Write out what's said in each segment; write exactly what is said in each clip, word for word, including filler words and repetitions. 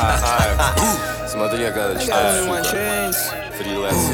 Смотри, я когда читаю, фрилансер.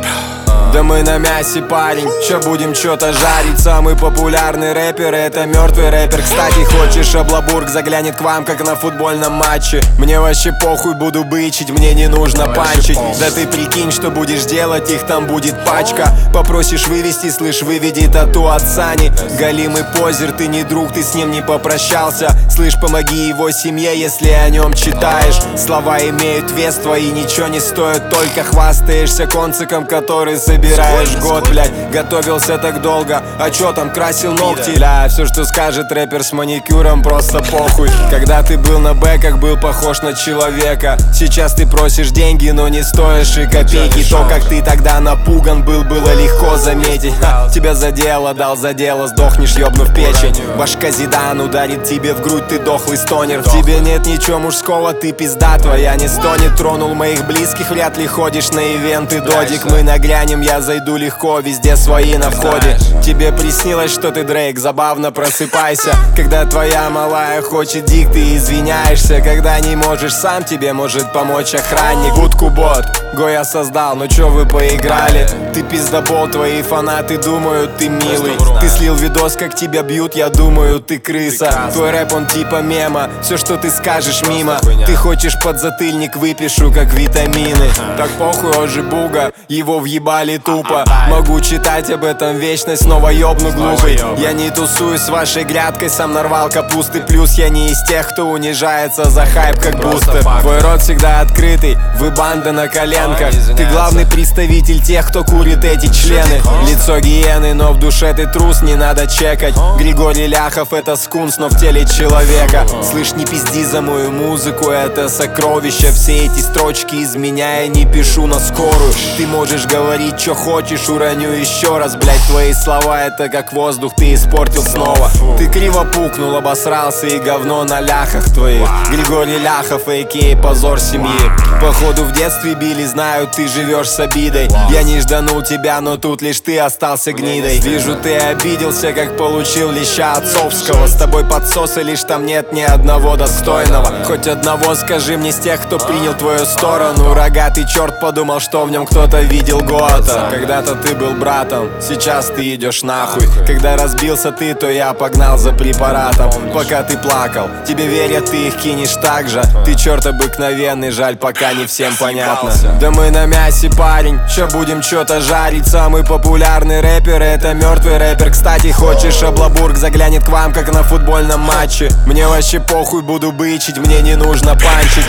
Да мы на мясе, парень, чё будем чё-то жарить? Самый популярный рэпер — это мертвый рэпер. Кстати, хочешь, Облабург заглянет к вам, как на футбольном матче. Мне вообще похуй, буду бычить, мне не нужно панчить. Да ты прикинь, что будешь делать, их там будет пачка. Попросишь вывести, слышь, выведи тату от Сани. Галимый позер, ты не друг, ты с ним не попрощался. Слышь, помоги его семье, если о нем читаешь. Слова имеют вес, твои ничего не стоят, только хвастаешься конциком, который собираешь. Собираешь год, блядь, готовился так долго. А чё там, красил ногти? Бля, все, что скажет рэпер с маникюром, просто похуй. Когда ты был на бэках, был похож на человека. Сейчас ты просишь деньги, но не стоишь и копейки. То, как ты тогда напуган был, было легко заметить. Ха, тебя задело, дал за дело, сдохнешь, ёбнув печень. Башка Зидан ударит тебе в грудь, ты дохлый стонер. В тебе нет ничего мужского, ты пизда твоя не стонет. Тронул моих близких, вряд ли ходишь на ивенты, додик. Мы наглянем, я зайду легко, везде свои на входе. Тебе приснилось, что ты Дрейк, забавно просыпайся. Когда твоя малая хочет дик, ты извиняешься. Когда не можешь сам, тебе может помочь охранник. Будку бот, го я создал, ну чё вы поиграли? Ты пиздобол, твои фанаты думают, ты милый. Ты слил видос, как тебя бьют, я думаю, ты крыса. Твой рэп, он типа мема, все, что ты скажешь, мимо. Ты хочешь подзатыльник, выпишу, как витамины. Так похуй, ожи буга, его въебали тупо. Могу читать об этом вечность, снова ёбну глупый. Я не тусуюсь с вашей грядкой, сам нарвал капусты. Плюс я не из тех, кто унижается за хайп, как бустер. Твой рот всегда открытый, вы банда на коленках. Ты главный представитель тех, кто курит эти члены. Лицо гиены, но в душе ты трус, не надо чекать. Григорий Ляхов — это скунс, но в теле человека. Слышь, не пизди за мою музыку, это сокровище. Все эти строчки из меня я не пишу на скорую. Ты можешь говорить, что хочешь, уроню еще раз. Блять, твои слова — это как воздух, ты испортил снова. Ты криво пукнул, обосрался и говно на ляхах твоих. Григорий Ляхов, а ка а позор семьи. Походу в детстве били, знаю, ты живешь с обидой. Я не жданул тебя, но тут лишь ты остался гнидой. Вижу, ты обиделся, как получил леща отцовского. С тобой подсосы, лишь там нет ни одного достойного. Хоть одного скажи мне с тех, кто принял твою сторону. Рогатый черт подумал, что в нем кто-то видел Гота. Когда-то ты был братом, сейчас ты идешь нахуй. Когда разбился ты, то я погнал за препаратом. Пока ты плакал, тебе верят, ты их кинешь так же. Ты черт обыкновенный, жаль, пока не всем понятно. Да мы на мясе, парень, чё будем чё-то жарить? Самый популярный рэпер — это мертвый рэпер. Кстати, хочешь, Облабург заглянет к вам, как на футбольном матче. Мне вообще похуй, буду бычить, мне не нужно панчить.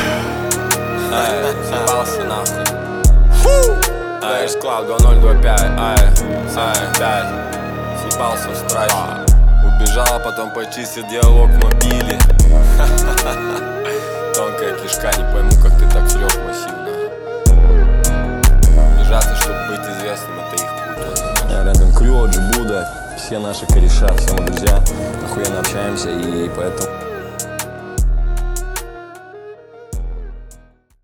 Ай, съебался нахуй. Ай, Склад два ноль два пять, ай, ай, пять. Съебался в страхе. Убежал, потом почистил диалог в мобиле. Тонкая кишка, не пойму, как ты так врёшь массивно. Унижаться, чтобы быть известным, это их путь. Я рядом Крю, Джибуда, все наши кореша, все мы друзья, охуенно общаемся, и поэтому